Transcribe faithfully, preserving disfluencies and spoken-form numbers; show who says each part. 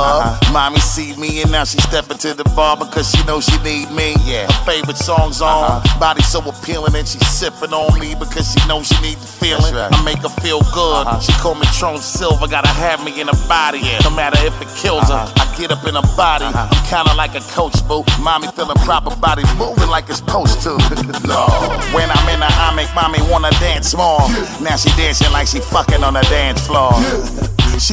Speaker 1: club. Uh-huh. Mommy see me and now she stepping to the bar because she know she need me. Yeah. Her favorite song's on. Uh-huh. Body so appealing and she sipping on me because she know she need the feeling. Right. I make her feel good. Uh-huh. She call me Tron Silver, gotta have me in her body. Yeah. No matter if it kills uh-huh. her, I get up in her body. Uh-huh. I'm kinda like a coach, boo. Mommy feeling proper, body moving like it's supposed to. Lord. When I'm in her, I make mommy wanna dance more. Now she dancing like she fucking on the dance floor.